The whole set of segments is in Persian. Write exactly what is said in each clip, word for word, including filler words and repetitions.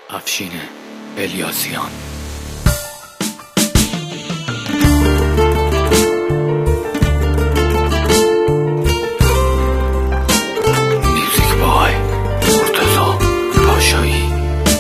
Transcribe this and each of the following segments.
افشین الیاسیان. میوزیک بای مرتضی پاشایی.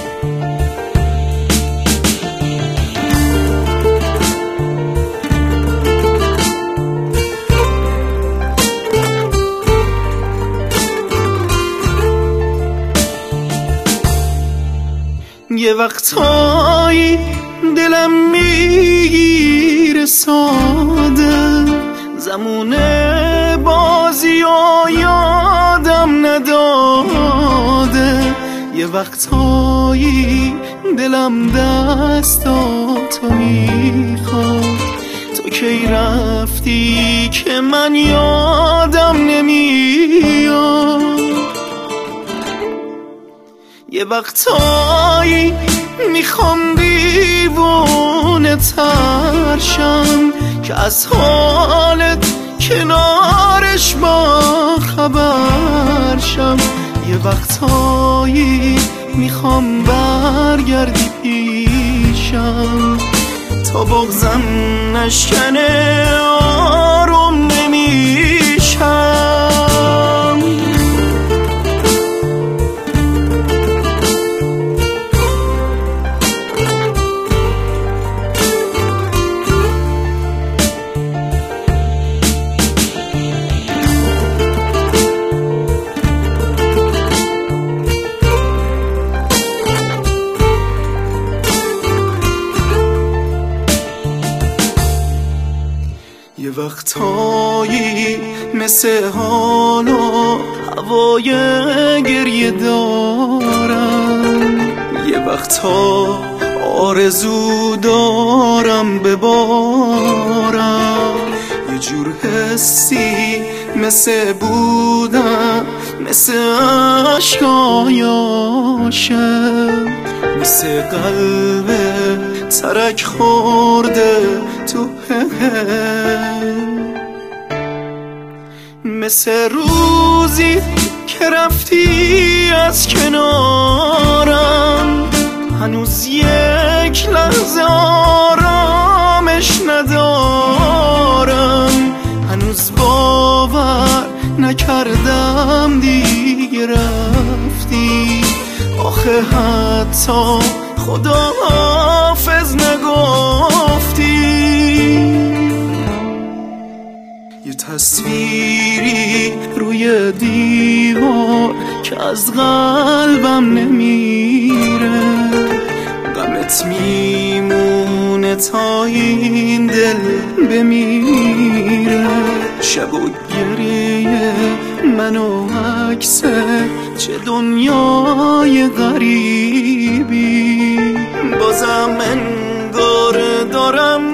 یه وقتایی دلم میگیره ساده، زمونه بازی و یادم نداده. یه وقتایی دلم دستاتو میخواد، تو کی رفتی که من یادم نمیاد. یه وقتایی میخوام دیوونه ترشم که از حالت کنارش با خبر شم. یه وقتایی میخوام برگردی پیشم تا بغضم نشکنه آروم نمیشم. یه وقتایی مثل حالا هوای گریه دارم، یه وقتا آرزو دارم ببارم. یه جور حسی مثل بودم، مثل عشقای عاشق، مثل قلب ترک خورده تو مثل روزی که رفتی از کنارم، هنوز یک لحظه آرامش ندارم. هنوز باور نکردم دیگه رفتی، آخه حتی خدا حافظ نگفتی. یه تصویری روی دیوار که از قلبم نمیره، غمت میمونه تا این دل بمیره. شب و گریه من و عکس چه دنیای غریبی، بازم انگار دارم